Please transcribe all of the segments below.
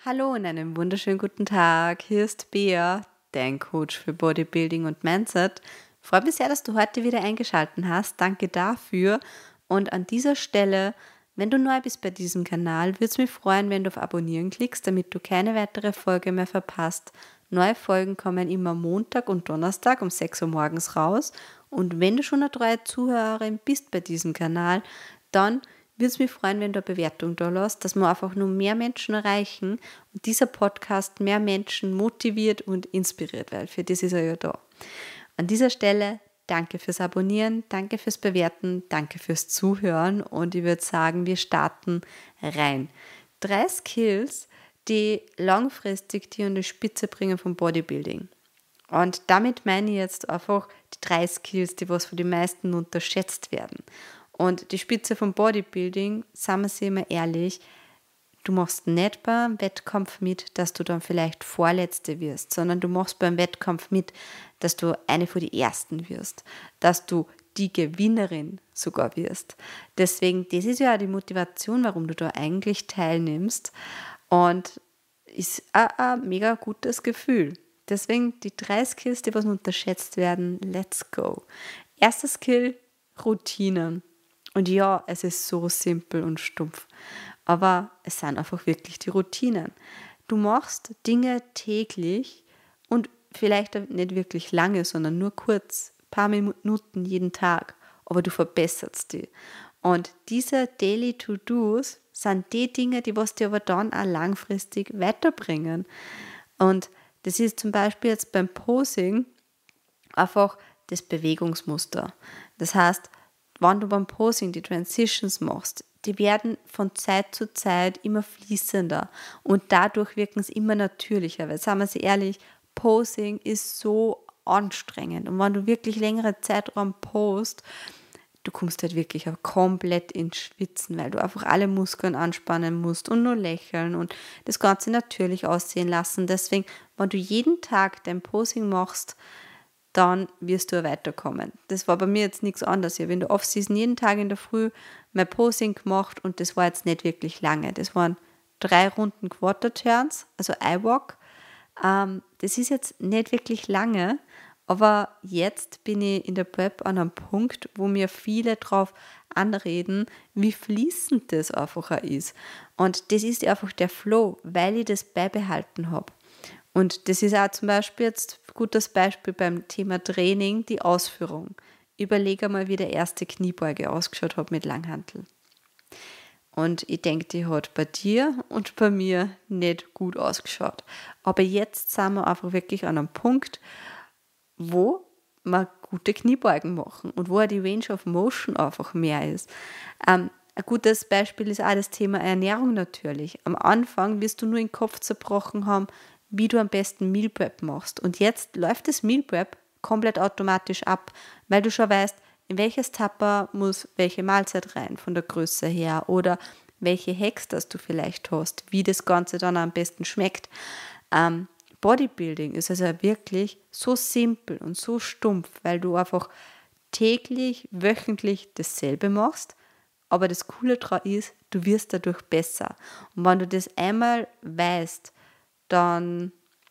Hallo und einen wunderschönen guten Tag. Hier ist Bea, dein Coach für Bodybuilding und Mindset. Freut mich sehr, dass du heute wieder eingeschaltet hast. Danke dafür. Und an dieser Stelle, wenn du neu bist bei diesem Kanal, würde es mich freuen, wenn du auf Abonnieren klickst, damit du keine weitere Folge mehr verpasst. Neue Folgen kommen immer Montag und Donnerstag um 6 Uhr morgens raus. Und wenn du schon eine treue Zuhörerin bist bei diesem Kanal, dann würde es mich freuen, wenn du eine Bewertung da lässt, dass wir einfach nur mehr Menschen erreichen und dieser Podcast mehr Menschen motiviert und inspiriert, weil für das ist er ja da. An dieser Stelle danke fürs Abonnieren, danke fürs Bewerten, danke fürs Zuhören und ich würde sagen, wir starten rein. 3 Skills, die langfristig dir an die Spitze bringen vom Bodybuilding. Und damit meine ich jetzt einfach die 3 Skills, die was von den meisten unterschätzt werden. Und die Spitze vom Bodybuilding, sagen wir sie immer ehrlich, du machst nicht beim Wettkampf mit, dass du dann vielleicht Vorletzte wirst, sondern du machst beim Wettkampf mit, dass du eine von den Ersten wirst, dass du die Gewinnerin sogar wirst. Deswegen, das ist ja auch die Motivation, warum du da eigentlich teilnimmst und ist ein mega gutes Gefühl. Deswegen die 3 Skills, die was unterschätzt werden, let's go. Erster Skill, Routinen. Und ja, es ist so simpel und stumpf, aber es sind einfach wirklich die Routinen. Du machst Dinge täglich und vielleicht nicht wirklich lange, sondern nur kurz, ein paar Minuten jeden Tag, aber du verbesserst die. Und diese Daily To-Dos sind die Dinge, die was dir aber dann auch langfristig weiterbringen. Und das ist zum Beispiel jetzt beim Posing einfach das Bewegungsmuster. Das heißt, wenn du beim Posing die Transitions machst, die werden von Zeit zu Zeit immer fließender und dadurch wirken sie immer natürlicher, weil, sagen wir sie ehrlich, Posing ist so anstrengend und wenn du wirklich längere Zeitraum post, du kommst halt wirklich auch komplett ins Schwitzen, weil du einfach alle Muskeln anspannen musst und nur lächeln und das Ganze natürlich aussehen lassen. Deswegen, wenn du jeden Tag dein Posing machst, dann wirst du weiterkommen. Das war bei mir jetzt nichts anderes. Ich habe in der Off-Season jeden Tag in der Früh mein Posing gemacht und das war jetzt nicht wirklich lange. Das waren 3 Runden Quarter-Turns, also I-Walk. Das ist jetzt nicht wirklich lange, aber jetzt bin ich in der Prep an einem Punkt, wo mir viele drauf anreden, wie fließend das einfach ist. Und das ist einfach der Flow, weil ich das beibehalten habe. Und das ist auch zum Beispiel jetzt ein gutes Beispiel beim Thema Training, die Ausführung. Überlege mal, wie der erste Kniebeuge ausgeschaut hat mit Langhantel. Und ich denke, die hat bei dir und bei mir nicht gut ausgeschaut. Aber jetzt sind wir einfach wirklich an einem Punkt, wo wir gute Kniebeugen machen und wo auch die Range of Motion einfach mehr ist. Ein gutes Beispiel ist auch das Thema Ernährung natürlich. Am Anfang wirst du nur den Kopf zerbrochen haben, wie du am besten Meal Prep machst. Und jetzt läuft das Meal Prep komplett automatisch ab, weil du schon weißt, in welches Tupper muss welche Mahlzeit rein von der Größe her oder welche Hacks das du vielleicht hast, wie das Ganze dann am besten schmeckt. Bodybuilding ist also wirklich so simpel und so stumpf, weil du einfach täglich, wöchentlich dasselbe machst, aber das Coole daran ist, du wirst dadurch besser. Und wenn du das einmal weißt, dann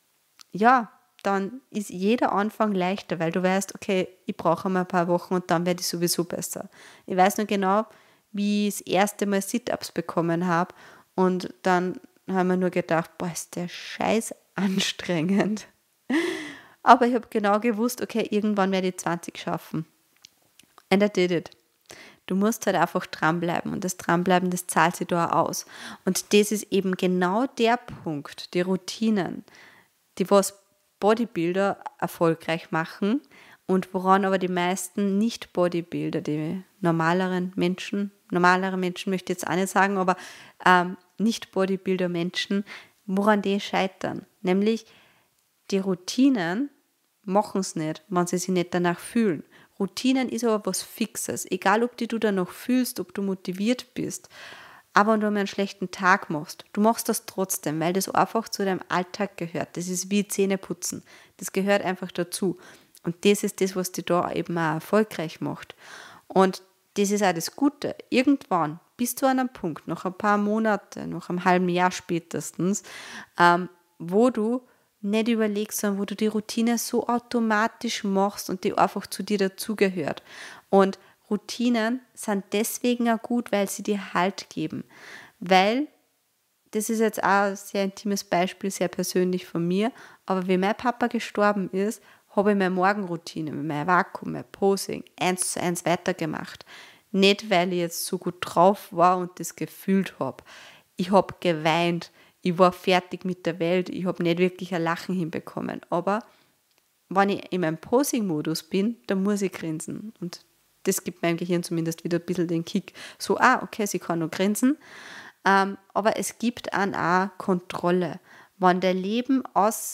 ist jeder Anfang leichter, weil du weißt, okay, ich brauche mal ein paar Wochen und dann werde ich sowieso besser. Ich weiß noch genau, wie ich das erste Mal Sit-Ups bekommen habe und dann haben wir nur gedacht, boah, ist der Scheiß anstrengend. Aber ich habe genau gewusst, okay, irgendwann werde ich 20 schaffen. And I did it. Du musst halt einfach dranbleiben und das Dranbleiben, das zahlt sich da auch aus. Und das ist eben genau der Punkt, die Routinen, die was Bodybuilder erfolgreich machen und woran aber die meisten Nicht-Bodybuilder, die normalere Menschen möchte ich jetzt auch nicht sagen, aber Nicht-Bodybuilder-Menschen, woran die scheitern. Nämlich die Routinen machen es nicht, wenn sie sich nicht danach fühlen. Routinen ist aber was Fixes. Egal, ob du danach fühlst, ob du motiviert bist. Aber wenn du einen schlechten Tag machst, du machst das trotzdem, weil das einfach zu deinem Alltag gehört. Das ist wie Zähneputzen. Das gehört einfach dazu. Und das ist das, was dich da eben auch erfolgreich macht. Und das ist auch das Gute. Irgendwann bis zu einem Punkt, noch ein paar Monate, noch einem halben Jahr spätestens, wo du nicht überlegst, sondern wo du die Routine so automatisch machst und die einfach zu dir dazugehört. Und Routinen sind deswegen auch gut, weil sie dir Halt geben. Weil, das ist jetzt auch ein sehr intimes Beispiel, sehr persönlich von mir, aber wie mein Papa gestorben ist, habe ich meine Morgenroutine, mein Vakuum, mein Posing 1:1 weitergemacht. Nicht, weil ich jetzt so gut drauf war und das gefühlt habe. Ich habe geweint, ich war fertig mit der Welt, ich habe nicht wirklich ein Lachen hinbekommen. Aber wenn ich in meinem Posing-Modus bin, dann muss ich grinsen. Und das gibt meinem Gehirn zumindest wieder ein bisschen den Kick. So, okay, sie kann noch grinsen. Aber es gibt auch Kontrolle. Wenn dein Leben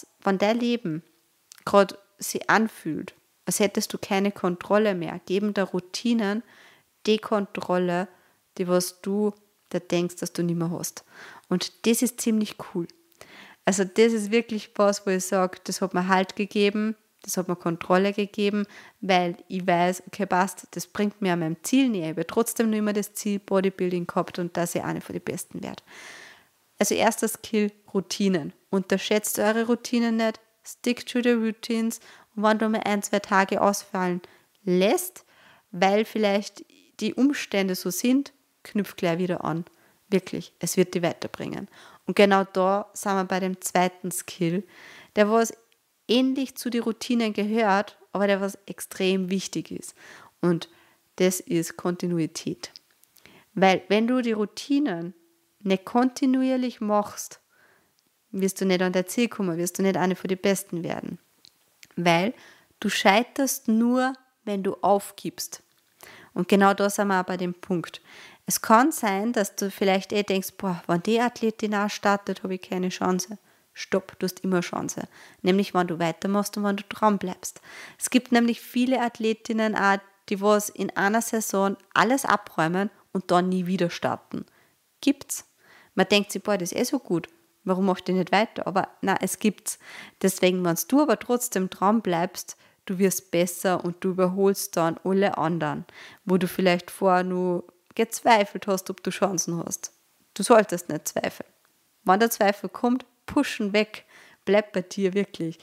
gerade sich anfühlt, als hättest du keine Kontrolle mehr, geben der Routinen die Kontrolle, die was du da denkst, dass du nicht mehr hast. Und das ist ziemlich cool. Also das ist wirklich was, wo ich sage, das hat mir Halt gegeben, das hat mir Kontrolle gegeben, weil ich weiß, okay, passt, das bringt mir an meinem Ziel näher. Ich habe trotzdem noch immer das Ziel Bodybuilding gehabt und dass ich eine von den Besten werde. Also erster Skill, Routinen. Unterschätzt eure Routinen nicht, stick to the routines und wenn du mal 1-2 Tage ausfallen lässt, weil vielleicht die Umstände so sind, knüpft gleich wieder an. Wirklich, es wird dich weiterbringen. Und genau da sind wir bei dem zweiten Skill, der was ähnlich zu den Routinen gehört, aber der was extrem wichtig ist. Und das ist Kontinuität. Weil wenn du die Routinen nicht kontinuierlich machst, wirst du nicht an dein Ziel kommen, wirst du nicht eine von den Besten werden. Weil du scheiterst nur, wenn du aufgibst. Und genau da sind wir auch bei dem Punkt. Es kann sein, dass du vielleicht denkst, wenn die Athletin auch startet, habe ich keine Chance. Stopp, du hast immer Chance. Nämlich, wenn du weitermachst und wenn du dran bleibst. Es gibt nämlich viele Athletinnen auch, die was in einer Saison alles abräumen und dann nie wieder starten. Gibt's. Man denkt sich, das ist so gut. Warum machst du nicht weiter? Aber nein, es gibt's. Deswegen, wenn du aber trotzdem dran bleibst, du wirst besser und du überholst dann alle anderen, wo du vielleicht vorher nur gezweifelt hast, ob du Chancen hast. Du solltest nicht zweifeln. Wenn der Zweifel kommt, pushen weg, bleib bei dir wirklich.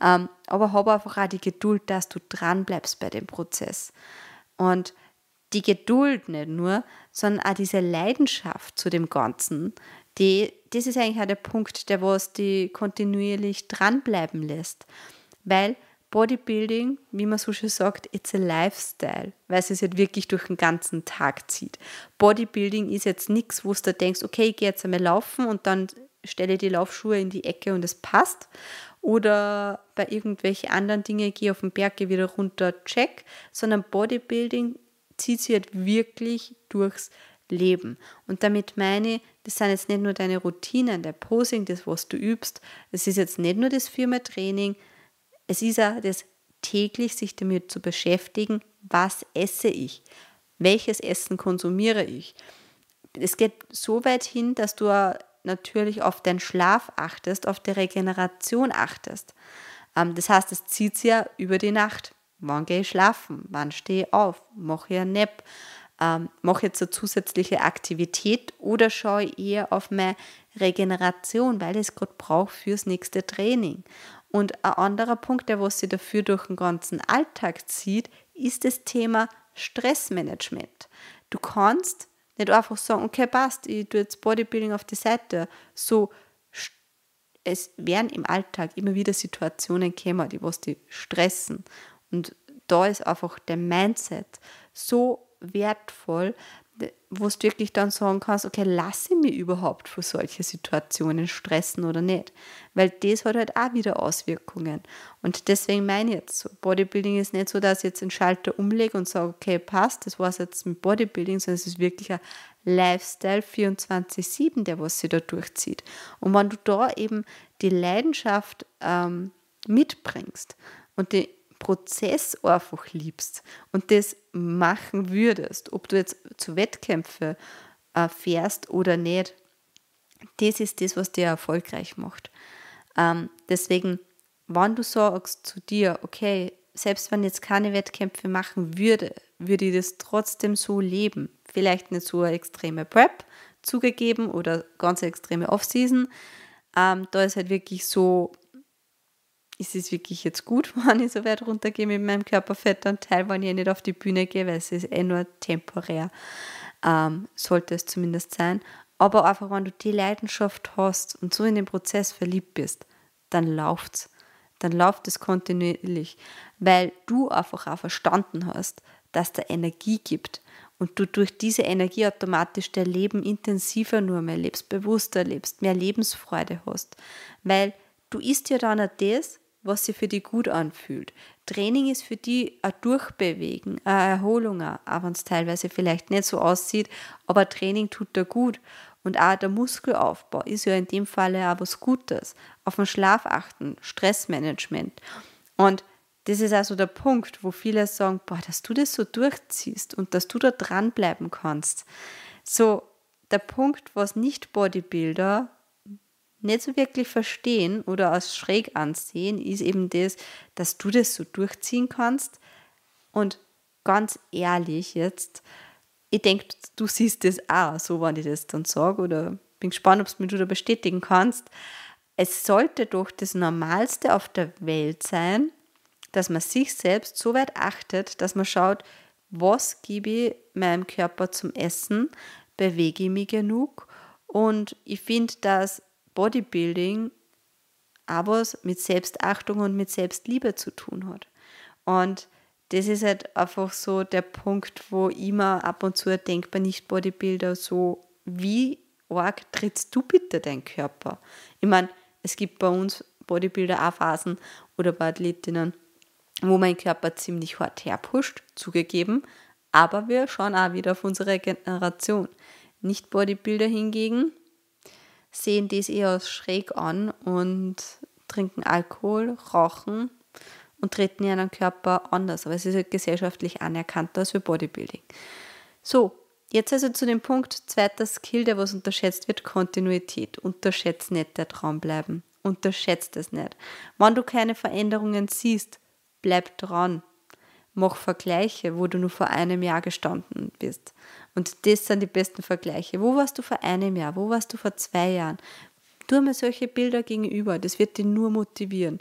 Aber hab einfach auch die Geduld, dass du dran bleibst bei dem Prozess. Und die Geduld nicht nur, sondern auch diese Leidenschaft zu dem Ganzen, das ist eigentlich auch der Punkt, der was die kontinuierlich dranbleiben lässt. Weil Bodybuilding, wie man so schön sagt, it's a lifestyle, weil es sich halt wirklich durch den ganzen Tag zieht. Bodybuilding ist jetzt nichts, wo du denkst, okay, ich gehe jetzt einmal laufen und dann stelle ich die Laufschuhe in die Ecke und es passt. Oder bei irgendwelchen anderen Dingen, gehe auf den Berg, gehe wieder runter, check. Sondern Bodybuilding zieht sich halt wirklich durchs Leben. Und damit meine ich, das sind jetzt nicht nur deine Routinen, der Posing, das, was du übst. Das ist jetzt nicht nur das Firmentraining, es ist auch das täglich sich damit zu beschäftigen, was esse ich, welches Essen konsumiere ich. Es geht so weit hin, dass du natürlich auf deinen Schlaf achtest, auf die Regeneration achtest. Das heißt, es zieht sich ja über die Nacht. Wann gehe ich schlafen? Wann stehe ich auf? Mache ich einen Nap? Mache ich jetzt eine zusätzliche Aktivität oder schaue ich eher auf meine Regeneration, weil ich es gerade brauche fürs nächste Training? Und ein anderer Punkt, der was sich dafür durch den ganzen Alltag zieht, ist das Thema Stressmanagement. Du kannst nicht einfach sagen, okay, passt, ich tue jetzt Bodybuilding auf die Seite. So, es werden im Alltag immer wieder Situationen kommen, die was dich stressen. Und da ist einfach der Mindset so wertvoll, wo du wirklich dann sagen kannst, okay, lasse ich mich überhaupt für solche Situationen stressen oder nicht? Weil das hat halt auch wieder Auswirkungen. Und deswegen meine ich jetzt so, Bodybuilding ist nicht so, dass ich jetzt einen Schalter umlege und sage, okay, passt, das war es jetzt mit Bodybuilding, sondern es ist wirklich ein Lifestyle 24/7, der was sich da durchzieht. Und wenn du da eben die Leidenschaft mitbringst und die Prozess einfach liebst und das machen würdest, ob du jetzt zu Wettkämpfen fährst oder nicht, das ist das, was dir erfolgreich macht. Deswegen, wenn du sagst zu dir, okay, selbst wenn ich jetzt keine Wettkämpfe machen würde, würde ich das trotzdem so leben. Vielleicht nicht so eine extreme Prep, zugegeben, oder ganz extreme Off-Season. Da ist halt wirklich so, ist es wirklich jetzt gut, wenn ich so weit runtergehe mit meinem Körperfettanteil, wenn ich nicht auf die Bühne gehe, weil es ist nur temporär, sollte es zumindest sein. Aber einfach, wenn du die Leidenschaft hast und so in den Prozess verliebt bist, dann läuft's. Dann läuft es kontinuierlich, weil du einfach auch verstanden hast, dass da Energie gibt und du durch diese Energie automatisch dein Leben intensiver nur mehr lebst, bewusster lebst, mehr Lebensfreude hast. Weil du isst ja dann auch das, was sich für dich gut anfühlt. Training ist für dich ein Durchbewegen, eine Erholung, auch wenn es teilweise vielleicht nicht so aussieht, aber Training tut dir gut. Und auch der Muskelaufbau ist ja in dem Fall auch was Gutes. Auf den Schlaf achten, Stressmanagement. Und das ist also der Punkt, wo viele sagen, boah, dass du das so durchziehst und dass du da dranbleiben kannst. So, der Punkt, was Nicht-Bodybuilder nicht so wirklich verstehen oder als schräg ansehen, ist eben das, dass du das so durchziehen kannst. Und ganz ehrlich jetzt, ich denke, du siehst das auch so, wenn ich das dann sage, oder bin gespannt, ob es mir du da bestätigen kannst. Es sollte doch das Normalste auf der Welt sein, dass man sich selbst so weit achtet, dass man schaut, was gebe ich meinem Körper zum Essen, bewege ich mich genug. Und ich finde, dass Bodybuilding auch was mit Selbstachtung und mit Selbstliebe zu tun hat. Und das ist halt einfach so der Punkt, wo ich mir ab und zu denke bei Nicht-Bodybuilder so, wie arg trittst du bitte deinen Körper? Ich meine, es gibt bei uns Bodybuilder auch Phasen oder bei Athletinnen, wo mein Körper ziemlich hart herpusht, zugegeben, aber wir schauen auch wieder auf unsere Generation. Nicht-Bodybuilder hingegen sehen das eher als schräg an und trinken Alkohol, rauchen und treten in einem Körper anders. Aber es ist halt gesellschaftlich anerkannter als für Bodybuilding. So, jetzt also zu dem Punkt, zweiter Skill, der was unterschätzt wird, Kontinuität. Unterschätzt nicht der Dranbleiben. Unterschätzt es nicht. Wenn du keine Veränderungen siehst, bleib dran. Mach Vergleiche, wo du nur vor einem Jahr gestanden bist. Und das sind die besten Vergleiche. Wo warst du vor einem Jahr? Wo warst du vor 2 Jahren? Tu mir solche Bilder gegenüber. Das wird dich nur motivieren.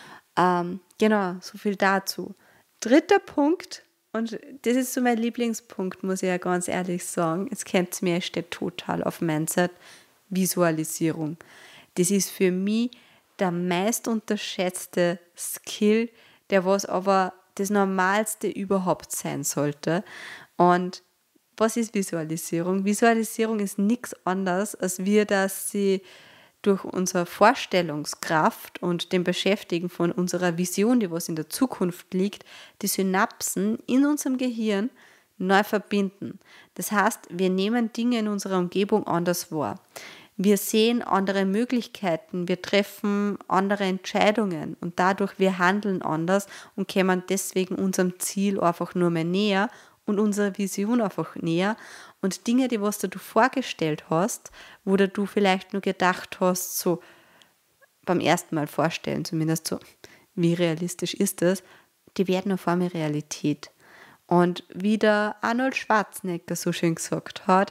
Genau, so viel dazu. Dritter Punkt, und das ist so mein Lieblingspunkt, muss ich ja ganz ehrlich sagen. Jetzt kennt ihr mir, ich stehe total auf Mindset. Visualisierung. Das ist für mich der meist unterschätzte Skill, der was aber das Normalste überhaupt sein sollte. Und was ist Visualisierung? Visualisierung ist nichts anderes, als wir, dass sie durch unsere Vorstellungskraft und dem Beschäftigen von unserer Vision, die was in der Zukunft liegt, die Synapsen in unserem Gehirn neu verbinden. Das heißt, wir nehmen Dinge in unserer Umgebung anders wahr. Wir sehen andere Möglichkeiten, wir treffen andere Entscheidungen und dadurch wir handeln anders und kommen deswegen unserem Ziel einfach nur mehr näher und unserer Vision einfach näher. Und Dinge, die was du vorgestellt hast, wo du vielleicht nur gedacht hast, so beim ersten Mal vorstellen, zumindest so, wie realistisch ist das, die werden auf einmal Realität. Und wie der Arnold Schwarzenegger so schön gesagt hat,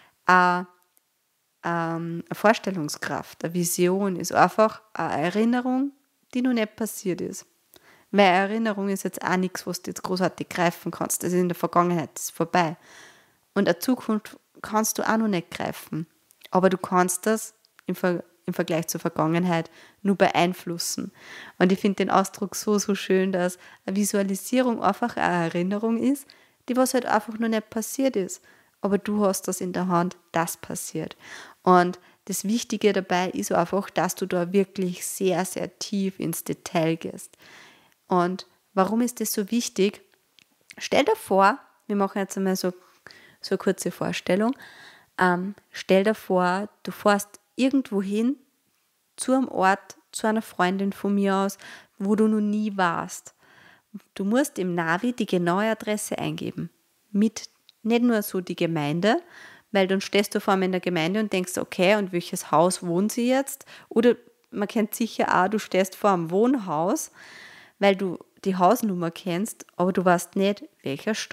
eine Vorstellungskraft, eine Vision ist einfach eine Erinnerung, die noch nicht passiert ist. Weil Erinnerung ist jetzt auch nichts, was du jetzt großartig greifen kannst. Das ist in der Vergangenheit, das ist vorbei. Und eine Zukunft kannst du auch noch nicht greifen. Aber du kannst das im Vergleich zur Vergangenheit nur beeinflussen. Und ich finde den Ausdruck so schön, dass eine Visualisierung einfach eine Erinnerung ist, die was halt einfach noch nicht passiert ist. Aber du hast das in der Hand, das passiert. Und das Wichtige dabei ist einfach, dass du da wirklich sehr, sehr tief ins Detail gehst. Und warum ist das so wichtig? Stell dir vor, wir machen jetzt einmal so eine kurze Vorstellung. Stell dir vor, du fährst irgendwo hin, zu einem Ort, zu einer Freundin von mir aus, wo du noch nie warst. Du musst im Navi die genaue Adresse eingeben. Mit nicht nur so die Gemeinde, weil dann stehst du vor allem in der Gemeinde und denkst, okay, und welches Haus wohnt sie jetzt? Oder man kennt sicher auch, du stehst vor einem Wohnhaus, weil du die Hausnummer kennst, aber du weißt nicht, welcher Stock,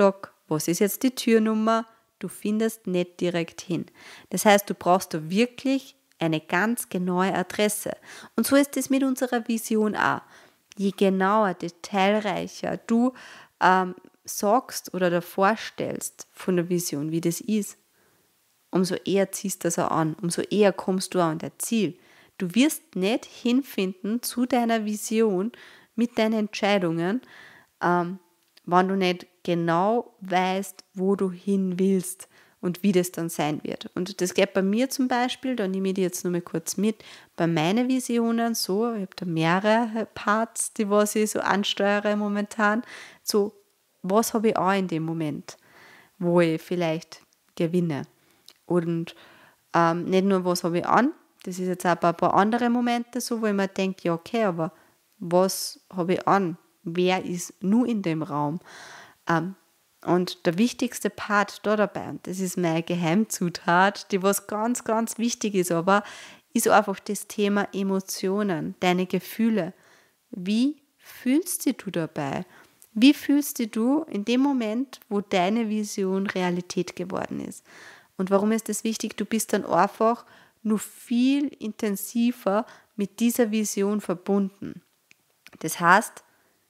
was ist jetzt die Türnummer? Du findest nicht direkt hin. Das heißt, du brauchst da wirklich eine ganz genaue Adresse. Und so ist es mit unserer Vision auch. Je genauer, detailreicher du sagst oder dir vorstellst von der Vision, wie das ist, umso eher ziehst du das auch an, umso eher kommst du auch an dein Ziel. Du wirst nicht hinfinden zu deiner Vision mit deinen Entscheidungen, wenn du nicht genau weißt, wo du hin willst und wie das dann sein wird. Und das geht bei mir zum Beispiel, da nehme ich die jetzt nur mal kurz mit, bei meinen Visionen so, ich habe da mehrere Parts, die was ich so ansteuere momentan, so, was habe ich auch in dem Moment, wo ich vielleicht gewinne. Und nicht nur, was habe ich an, das ist jetzt auch ein paar andere Momente so, wo ich mir denke, ja okay, aber was habe ich an? Wer ist nur in dem Raum? Und der wichtigste Part da dabei, und das ist meine Geheimzutat, die was ganz, ganz wichtig ist, aber ist einfach das Thema Emotionen, deine Gefühle. Wie fühlst du dabei? Wie fühlst du in dem Moment, wo deine Vision Realität geworden ist? Und warum ist das wichtig? Du bist dann einfach nur viel intensiver mit dieser Vision verbunden. Das heißt,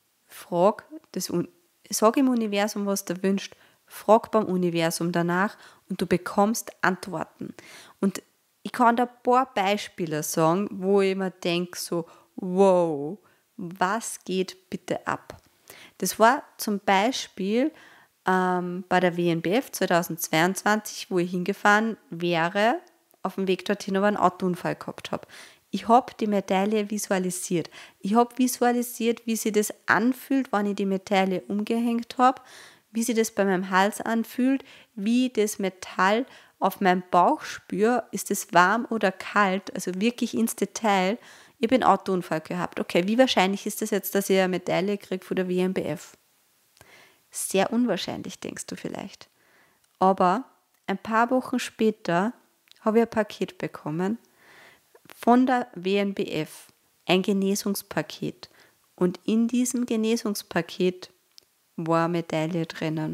sag im Universum, was du wünschst, frag beim Universum danach und du bekommst Antworten. Und ich kann da ein paar Beispiele sagen, wo ich mir denke, so, wow, was geht bitte ab? Das war zum Beispiel bei der WNBF 2022, wo ich hingefahren wäre, auf dem Weg dorthin aber einen Autounfall gehabt habe. Ich habe die Medaille visualisiert. Ich habe visualisiert, wie sich das anfühlt, wenn ich die Medaille umgehängt habe, wie sich das bei meinem Hals anfühlt, wie das Metall auf meinem Bauch spüre, ist es warm oder kalt, also wirklich ins Detail. Ich habe einen Autounfall gehabt. Okay, wie wahrscheinlich ist das jetzt, dass ich eine Medaille kriege von der WNBF? Sehr unwahrscheinlich, denkst du vielleicht. Aber ein paar Wochen später habe ich ein Paket bekommen von der WNBF, ein Genesungspaket. Und in diesem Genesungspaket war eine Medaille drinnen.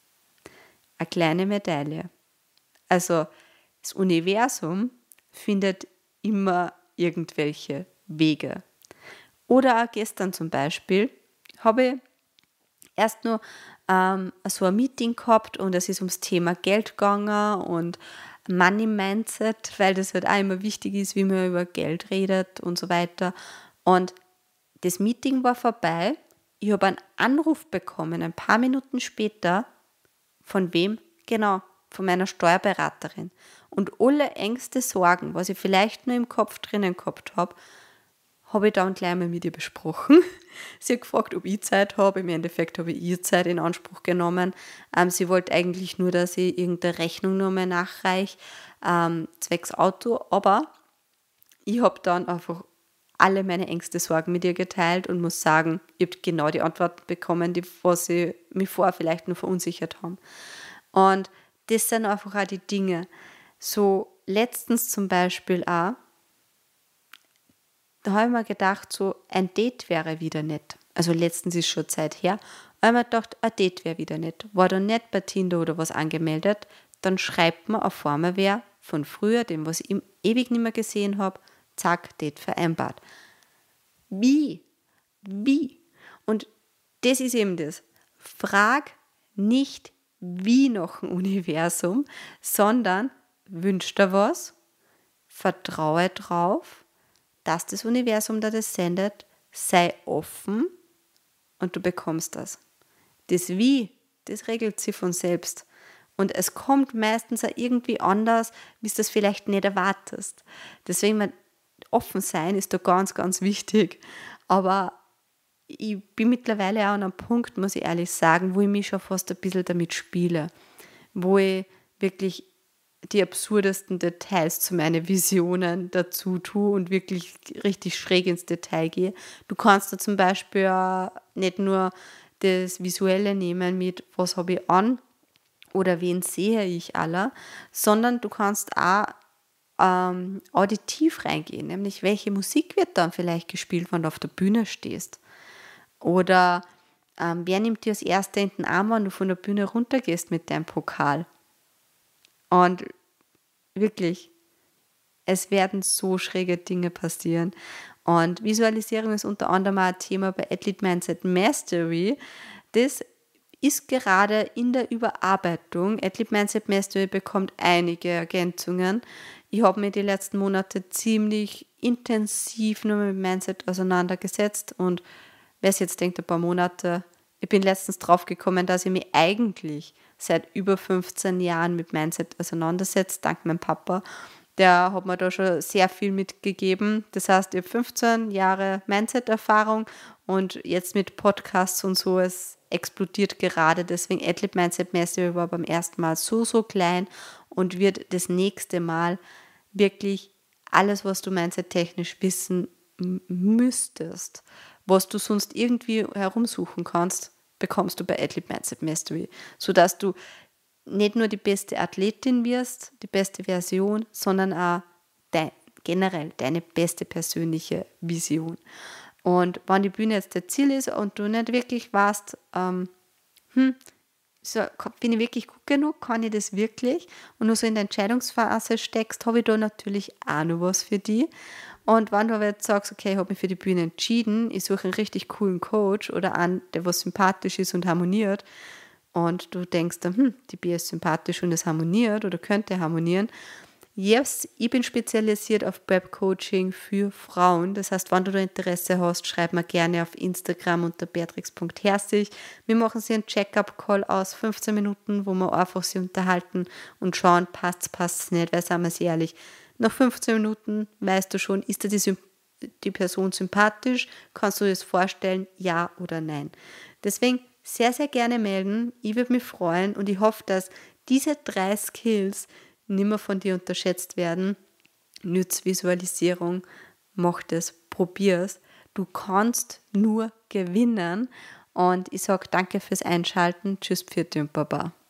Eine kleine Medaille. Also das Universum findet immer irgendwelche Wege. Oder auch gestern zum Beispiel habe ich erst nur so ein Meeting gehabt und es ist ums Thema Geld gegangen und Money Mindset, weil das halt auch immer wichtig ist, wie man über Geld redet und so weiter. Und das Meeting war vorbei. Ich habe einen Anruf bekommen, ein paar Minuten später. Von wem? Genau, von meiner Steuerberaterin. Und alle Ängste, Sorgen, was ich vielleicht nur im Kopf drinnen gehabt habe ich dann gleich mal mit ihr besprochen. Sie hat gefragt, ob ich Zeit habe. Im Endeffekt habe ich ihr Zeit in Anspruch genommen. Sie wollte eigentlich nur, dass ich irgendeine Rechnung nur mal nachreiche, zwecks Auto. Aber ich habe dann einfach alle meine Ängste, Sorgen mit ihr geteilt und muss sagen, ich habe genau die Antworten bekommen, die was sie mich vorher vielleicht nur verunsichert haben. Und das sind einfach auch die Dinge. So letztens zum Beispiel auch, da habe ich mir gedacht, so ein Date wäre wieder nett. Also letztens ist schon Zeit her. Aber ich mir gedacht, ein Date wäre wieder nett. War da nicht bei Tinder oder was angemeldet, dann schreibt man auf Formel wer von früher, dem was ich ewig nicht mehr gesehen habe, zack, Date vereinbart. Wie? Und das ist eben das. Frag nicht wie nach dem Universum, sondern wünsch dir was, vertraue drauf, dass das Universum da das sendet, sei offen und du bekommst das. Das Wie, das regelt sich von selbst. Und es kommt meistens auch irgendwie anders, wie du das vielleicht nicht erwartest. Deswegen, offen sein ist da ganz, ganz wichtig. Aber ich bin mittlerweile auch an einem Punkt, muss ich ehrlich sagen, wo ich mich schon fast ein bisschen damit spiele. Wo ich wirklich die absurdesten Details zu meinen Visionen dazu tue und wirklich richtig schräg ins Detail gehe. Du kannst da zum Beispiel auch nicht nur das Visuelle nehmen mit, was habe ich an oder wen sehe ich alle, sondern du kannst auch auditiv reingehen, nämlich welche Musik wird dann vielleicht gespielt, wenn du auf der Bühne stehst. Oder wer nimmt dir als Erster in den Arm, wenn du von der Bühne runtergehst mit deinem Pokal? Und wirklich, es werden so schräge Dinge passieren. Und Visualisierung ist unter anderem auch ein Thema bei Athlete Mindset Mastery. Das ist gerade in der Überarbeitung. Athlete Mindset Mastery bekommt einige Ergänzungen. Ich habe mich die letzten Monate ziemlich intensiv nur mit Mindset auseinandergesetzt und wer es jetzt denkt, ein paar Monate, ich bin letztens drauf gekommen, dass ich mich eigentlich seit über 15 Jahren mit Mindset auseinandersetze, dank meinem Papa. Der hat mir da schon sehr viel mitgegeben. Das heißt, ich habe 15 Jahre Mindset-Erfahrung und jetzt mit Podcasts und so, es explodiert gerade. Deswegen Athlete Mindset Mastery war beim ersten Mal so klein und wird das nächste Mal wirklich alles, was du Mindset-technisch wissen müsstest, was du sonst irgendwie herumsuchen kannst, bekommst du bei Athlete Mindset Mastery, sodass du nicht nur die beste Athletin wirst, die beste Version, sondern auch generell deine beste persönliche Vision. Und wenn die Bühne jetzt das Ziel ist und du nicht wirklich weißt, bin ich wirklich gut genug, kann ich das wirklich? Und nur so in der Entscheidungsphase steckst, habe ich da natürlich auch noch was für die. Und wenn du aber jetzt sagst, okay, ich habe mich für die Bühne entschieden, ich suche einen richtig coolen Coach oder einen, der was sympathisch ist und harmoniert, und du denkst dann, die Bea ist sympathisch und es harmoniert oder könnte harmonieren. Yes, ich bin spezialisiert auf Prep-Coaching für Frauen. Das heißt, wenn du da Interesse hast, schreib mir gerne auf Instagram unter beatrix.herzig. Wir machen sie einen Check-up-Call aus 15 Minuten, wo wir einfach sie unterhalten und schauen, passt es nicht, weil, sagen wir es ehrlich, nach 15 Minuten weißt du schon, ist dir die Person sympathisch, kannst du dir das vorstellen, ja oder nein. Deswegen sehr, sehr gerne melden. Ich würde mich freuen und ich hoffe, dass diese 3 Skills nicht mehr von dir unterschätzt werden. Nütz Visualisierung, mach das, probier's. Du kannst nur gewinnen und ich sage danke fürs Einschalten. Tschüss, Pfiat und Baba.